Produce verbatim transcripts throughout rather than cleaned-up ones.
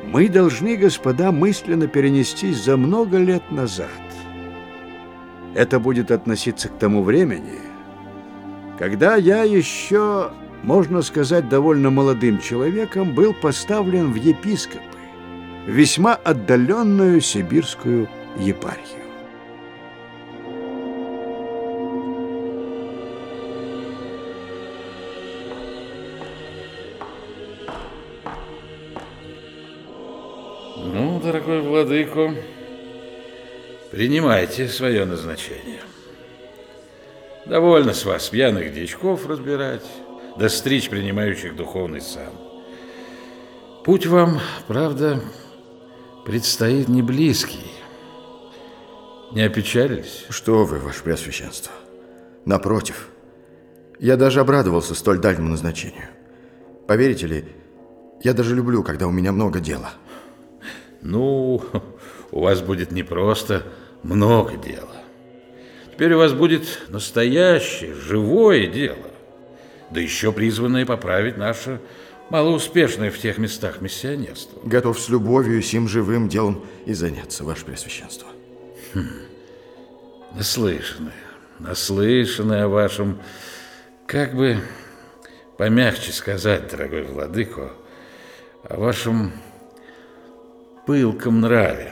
Мы должны, господа, мысленно перенестись за много лет назад. Это будет относиться к тому времени, когда я еще, можно сказать, довольно молодым человеком был поставлен в епископы, в весьма отдаленную сибирскую епархию. Ну, дорогой владыко, принимайте свое назначение. Довольно с вас пьяных дьячков разбирать, да стричь принимающих духовный сан. Путь вам, правда, предстоит не близкий. Не опечалились? Что вы, ваше преосвященство. Напротив, я даже обрадовался столь дальнему назначению. Поверите ли, я даже люблю, когда у меня много дела. Ну, у вас будет не просто много дела. Теперь у вас будет настоящее, живое дело, да еще призванное поправить наше малоуспешное в тех местах миссионерство. Готов с любовью сим живым делом и заняться, ваше преосвященство. Хм. Наслышаны, наслышаны о вашем, как бы помягче сказать, дорогой владыко, о вашем пылком нраве.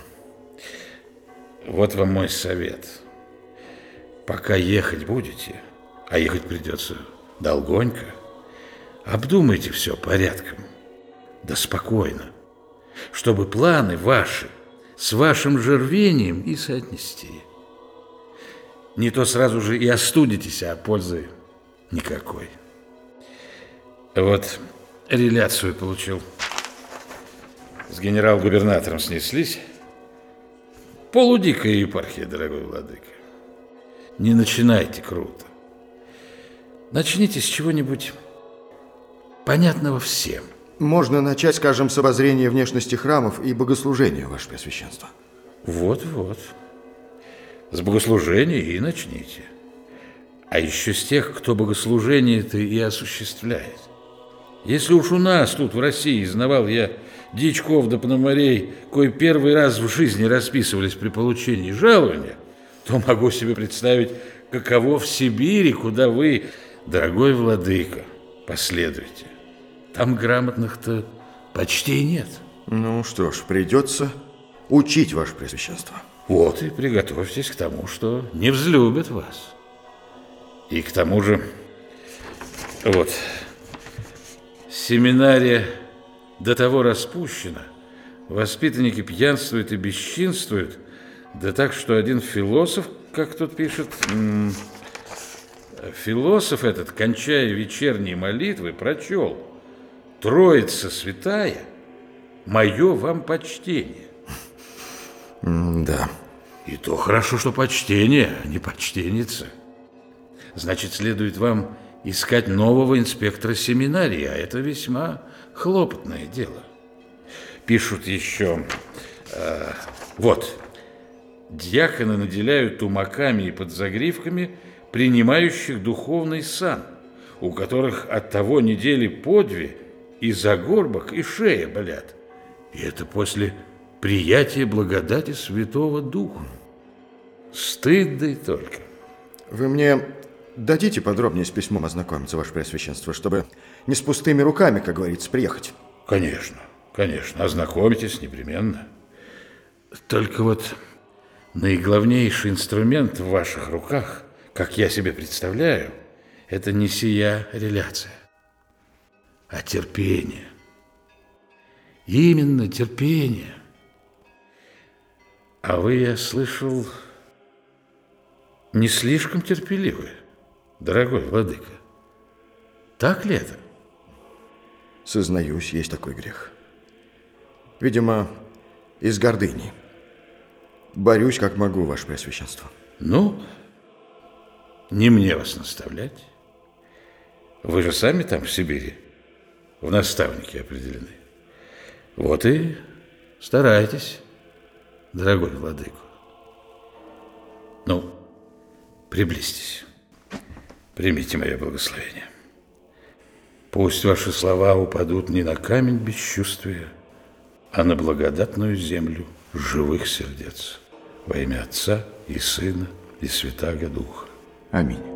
Вот вам мой совет. Пока ехать будете, а ехать придется долгонько, обдумайте все порядком, да спокойно, чтобы планы ваши с вашим же рвением и соотнести. Не то сразу же и остудитесь, а пользы никакой. Вот реляцию получил. С генерал-губернатором снеслись. Полудикая епархия, дорогой владыка. Не начинайте круто. Начните с чего-нибудь понятного всем. Можно начать, скажем, с обозрения внешности храмов и богослужения, ваше преосвященство. Вот-вот. С богослужения и начните. А еще с тех, кто богослужение-то и осуществляет. Если уж у нас тут в России знавал я дьячков да пономарей, кои первый раз в жизни расписывались при получении жалования, то могу себе представить, каково в Сибири, куда вы, дорогой владыка, последуете. Там грамотных-то почти нет. Ну что ж, придется учить, ваше преосвященство. Вот и приготовьтесь к тому, что не взлюбят вас. И к тому же, вот, семинария до того распущена, воспитанники пьянствуют и бесчинствуют, да так, что один философ, как тут пишет, м- философ этот, кончая вечерние молитвы, прочел: «Троица святая, мое вам почтение». Да. И то хорошо, что почтение, а не почтенница. Значит, следует вам искать нового инспектора семинарии, а это весьма хлопотное дело. Пишут еще, э, вот, дьяконы наделяют тумаками и подзагривками принимающих духовный сан, у которых от того недели по две и загорбок, и шея болят. И это после приятия благодати Святого Духа. Стыд да и только. Вы мне дадите подробнее с письмом ознакомиться, ваше преосвященство, чтобы не с пустыми руками, как говорится, приехать? Конечно, конечно, ознакомитесь непременно. Только вот наиглавнейший инструмент в ваших руках, как я себе представляю, это не сия реляция, а терпение. Именно терпение. А вы, я слышал, не слишком терпеливы, дорогой владыка. Так ли это? Сознаюсь, есть такой грех. Видимо, из гордыни. Борюсь, как могу, ваше преосвященство. Ну, не мне вас наставлять. Вы же сами там, в Сибири, в наставники определены. Вот и старайтесь, дорогой владыка. Ну, приблизьтесь, примите мое благословение. Пусть ваши слова упадут не на камень бесчувствия, а на благодатную землю живых сердец. Во имя Отца и Сына и Святаго Духа. Аминь.